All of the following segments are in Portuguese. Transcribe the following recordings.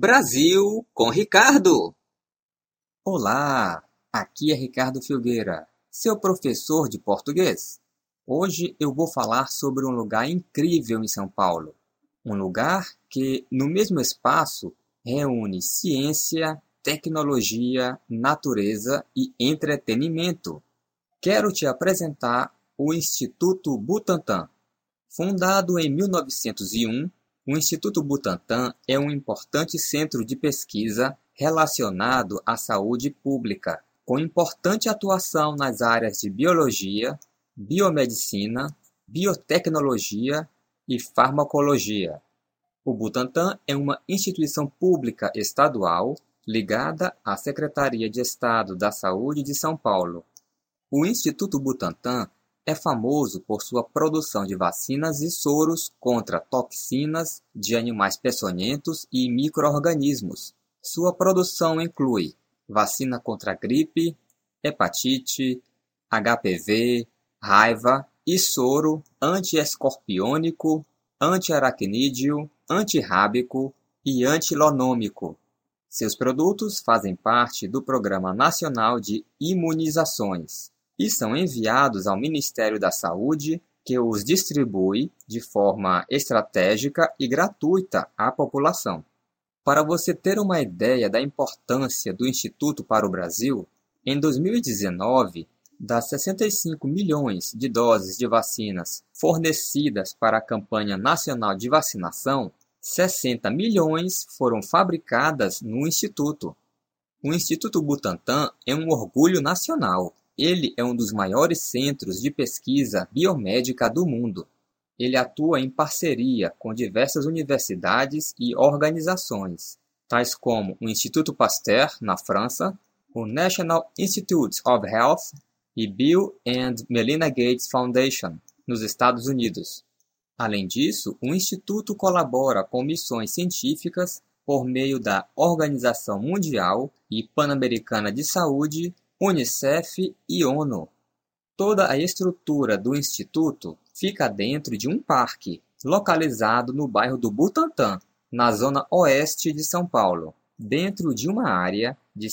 Brasil com Ricardo. Olá, aqui é Ricardo Filgueira, seu professor de português. Hoje eu vou falar sobre um lugar incrível em São Paulo. Um lugar que, no mesmo espaço, reúne ciência, tecnologia, natureza e entretenimento. Quero te apresentar o Instituto Butantan. Fundado em 1901, o Instituto Butantan é um importante centro de pesquisa relacionado à saúde pública, com importante atuação nas áreas de biologia, biomedicina, biotecnologia e farmacologia. O Butantan é uma instituição pública estadual ligada à Secretaria de Estado da Saúde de São Paulo. O Instituto Butantan é famoso por sua produção de vacinas e soros contra toxinas de animais peçonhentos e micro-organismos. Sua produção inclui vacina contra gripe, hepatite, HPV, raiva e soro anti-escorpiônico, anti-aracnídeo, antirrábico e antilonômico. Seus produtos fazem parte do Programa Nacional de Imunizações e são enviados ao Ministério da Saúde, que os distribui de forma estratégica e gratuita à população. Para você ter uma ideia da importância do Instituto para o Brasil, em 2019, das 65 milhões de doses de vacinas fornecidas para a campanha nacional de vacinação, 60 milhões foram fabricadas no Instituto. O Instituto Butantan é um orgulho nacional. Ele é um dos maiores centros de pesquisa biomédica do mundo. Ele atua em parceria com diversas universidades e organizações, tais como o Instituto Pasteur, na França, o National Institutes of Health e Bill and Melinda Gates Foundation, nos Estados Unidos. Além disso, o Instituto colabora com missões científicas por meio da Organização Mundial e Pan-Americana de Saúde, Unicef e ONU. Toda a estrutura do Instituto fica dentro de um parque, localizado no bairro do Butantã, na zona oeste de São Paulo, dentro de uma área de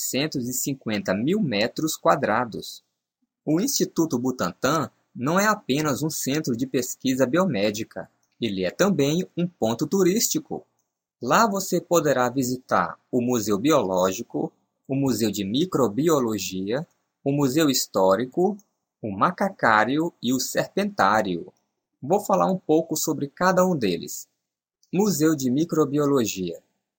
750 mil metros quadrados. O Instituto Butantan não é apenas um centro de pesquisa biomédica, ele é também um ponto turístico. Lá você poderá visitar o Museu Biológico, o Museu de Microbiologia, o Museu Histórico, o Macacário e o Serpentário. Vou falar um pouco sobre cada um deles. Museu de Microbiologia.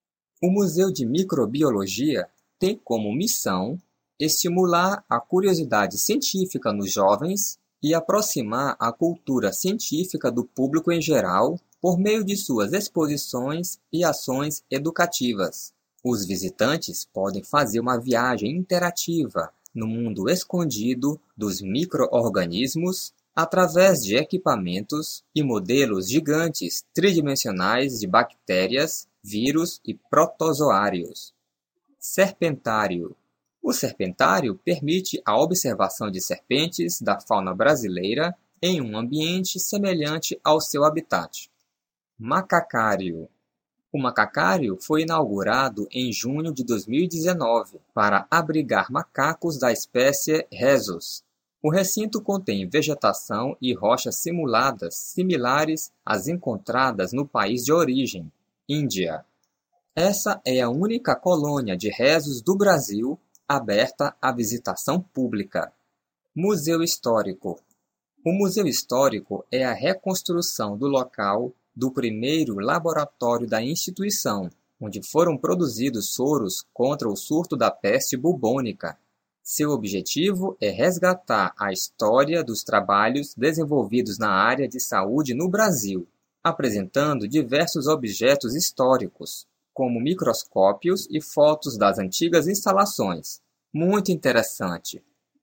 O Museu de Microbiologia tem como missão estimular a curiosidade científica nos jovens e aproximar a cultura científica do público em geral por meio de suas exposições e ações educativas. Os visitantes podem fazer uma viagem interativa no mundo escondido dos micro-organismos através de equipamentos e modelos gigantes tridimensionais de bactérias, vírus e protozoários. Serpentário. O serpentário permite a observação de serpentes da fauna brasileira em um ambiente semelhante ao seu habitat. Macacário. O Macacário foi inaugurado em junho de 2019 para abrigar macacos da espécie Rhesus. O recinto contém vegetação e rochas simuladas similares às encontradas no país de origem, Índia. Essa é a única colônia de Rhesus do Brasil aberta à visitação pública. Museu Histórico. O Museu Histórico é a reconstrução do local do primeiro laboratório da instituição, onde foram produzidos soros contra o surto da peste bubônica. Seu objetivo é resgatar a história dos trabalhos desenvolvidos na área de saúde no Brasil, apresentando diversos objetos históricos, como microscópios e fotos das antigas instalações. Muito interessante.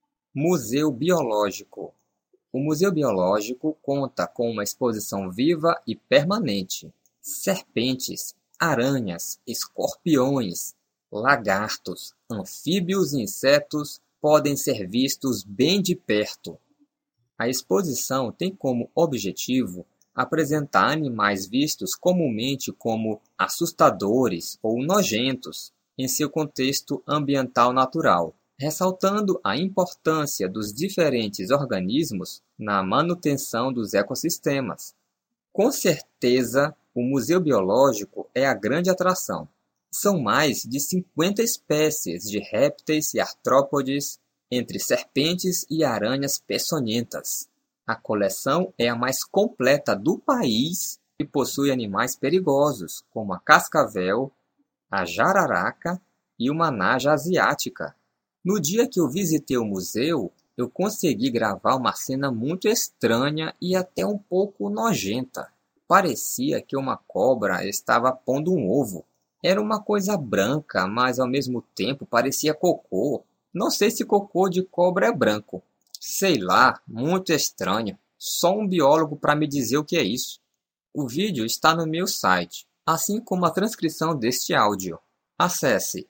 Museu Biológico. O Museu Biológico conta com uma exposição viva e permanente. Serpentes, aranhas, escorpiões, lagartos, anfíbios e insetos podem ser vistos bem de perto. A exposição tem como objetivo apresentar animais vistos comumente como assustadores ou nojentos em seu contexto ambiental natural, ressaltando a importância dos diferentes organismos na manutenção dos ecossistemas. Com certeza, o Museu Biológico é a grande atração. São mais de 50 espécies de répteis e artrópodes, entre serpentes e aranhas peçonhentas. A coleção é a mais completa do país e possui animais perigosos, como a cascavel, a jararaca e uma naja asiática. No dia que eu visitei o museu, eu consegui gravar uma cena muito estranha e até um pouco nojenta. Parecia que uma cobra estava pondo um ovo. Era uma coisa branca, mas ao mesmo tempo parecia cocô. Não sei se cocô de cobra é branco. Sei lá, muito estranho. Só um biólogo para me dizer o que é isso. O vídeo está no meu site, assim como a transcrição deste áudio. Acesse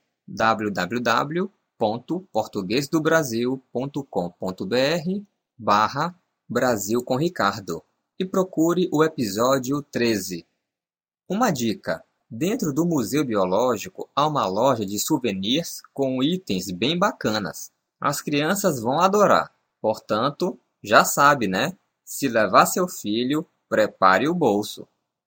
www.portuguesdobrasil.com.br/Brasil com Ricardo e procure o episódio 13. Uma dica: dentro do Museu Biológico há uma loja de souvenirs com itens bem bacanas. As crianças vão adorar. Portanto, já sabe, né? Se levar seu filho, prepare o bolso.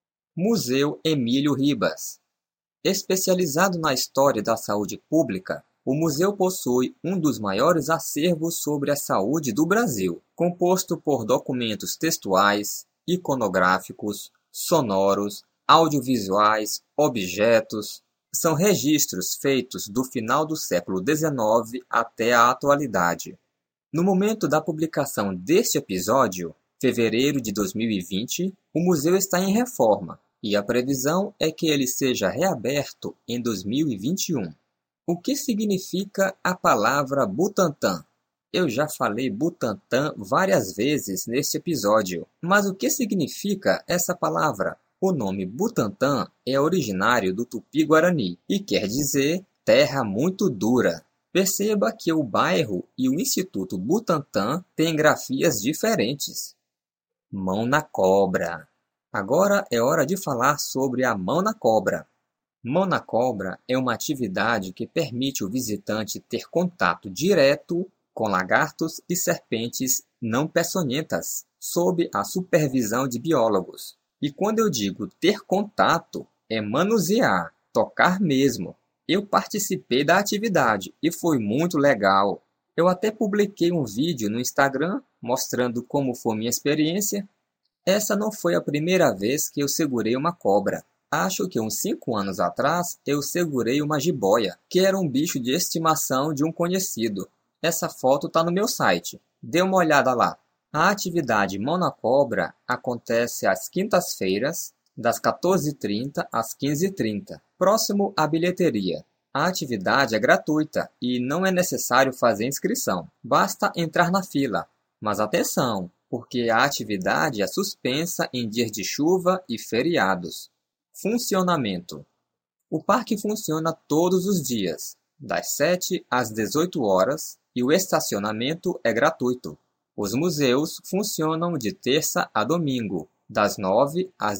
Museu Emílio Ribas. Especializado na história da saúde pública, o museu possui um dos maiores acervos sobre a saúde do Brasil, composto por documentos textuais, iconográficos, sonoros, audiovisuais, objetos. São registros feitos do final do século XIX até a atualidade. No momento da publicação deste episódio, fevereiro de 2020, o museu está em reforma e a previsão é que ele seja reaberto em 2021. O que significa a palavra Butantã? Eu já falei Butantã várias vezes neste episódio, mas o que significa essa palavra? O nome Butantã é originário do Tupi-Guarani e quer dizer terra muito dura. Perceba que o bairro e o Instituto Butantã têm grafias diferentes. Mão na cobra. Agora é hora de falar sobre a mão na cobra. Mão na cobra é uma atividade que permite o visitante ter contato direto com lagartos e serpentes não peçonhentas, sob a supervisão de biólogos. E quando eu digo ter contato, é manusear, tocar mesmo. Eu participei da atividade e foi muito legal. Eu até publiquei um vídeo no Instagram mostrando como foi minha experiência. Essa não foi a primeira vez que eu segurei uma cobra. Acho que uns 5 anos atrás eu segurei uma jiboia, que era um bicho de estimação de um conhecido. Essa foto está no meu site. Dê uma olhada lá. A atividade Mão na Cobra acontece às quintas-feiras, das 14h30 às 15h30, próximo à bilheteria. A atividade é gratuita e não é necessário fazer inscrição. Basta entrar na fila. Mas atenção, porque a atividade é suspensa em dias de chuva e feriados. Funcionamento. O parque funciona todos os dias, das 7 às 18 horas, e o estacionamento é gratuito. Os museus funcionam de terça a domingo, das 9 às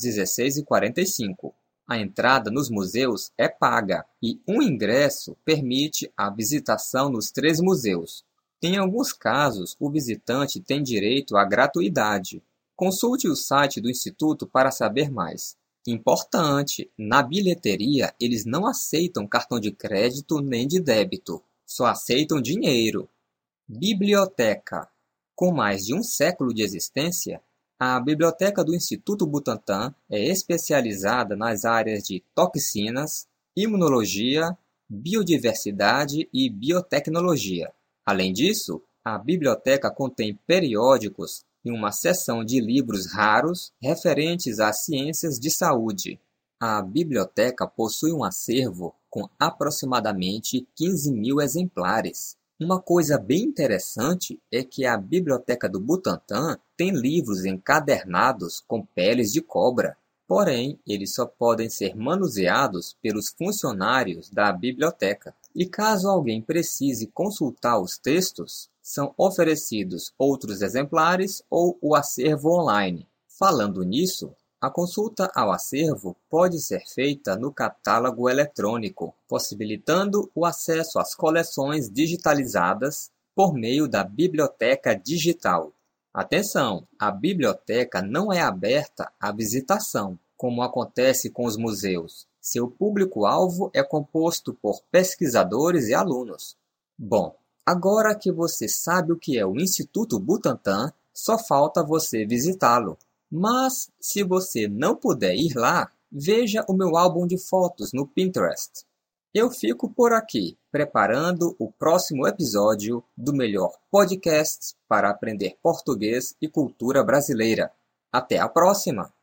16h45. A entrada nos museus é paga e um ingresso permite a visitação nos 3 museus. Em alguns casos, o visitante tem direito à gratuidade. Consulte o site do Instituto para saber mais. Importante, na bilheteria eles não aceitam cartão de crédito nem de débito, só aceitam dinheiro. Biblioteca. Com mais de um século de existência, a Biblioteca do Instituto Butantã é especializada nas áreas de toxinas, imunologia, biodiversidade e biotecnologia. Além disso, a biblioteca contém periódicos e uma seção de livros raros referentes às ciências de saúde. A biblioteca possui um acervo com aproximadamente 15.000 exemplares. Uma coisa bem interessante é que a Biblioteca do Butantã tem livros encadernados com peles de cobra. Porém, eles só podem ser manuseados pelos funcionários da biblioteca. E caso alguém precise consultar os textos, são oferecidos outros exemplares ou o acervo online. Falando nisso, a consulta ao acervo pode ser feita no catálogo eletrônico, possibilitando o acesso às coleções digitalizadas por meio da biblioteca digital. Atenção! A biblioteca não é aberta à visitação, como acontece com os museus. Seu público-alvo é composto por pesquisadores e alunos. Bom, agora que você sabe o que é o Instituto Butantan, só falta você visitá-lo. Mas, se você não puder ir lá, veja o meu álbum de fotos no Pinterest. Eu fico por aqui, preparando o próximo episódio do melhor podcast para aprender português e cultura brasileira. Até a próxima!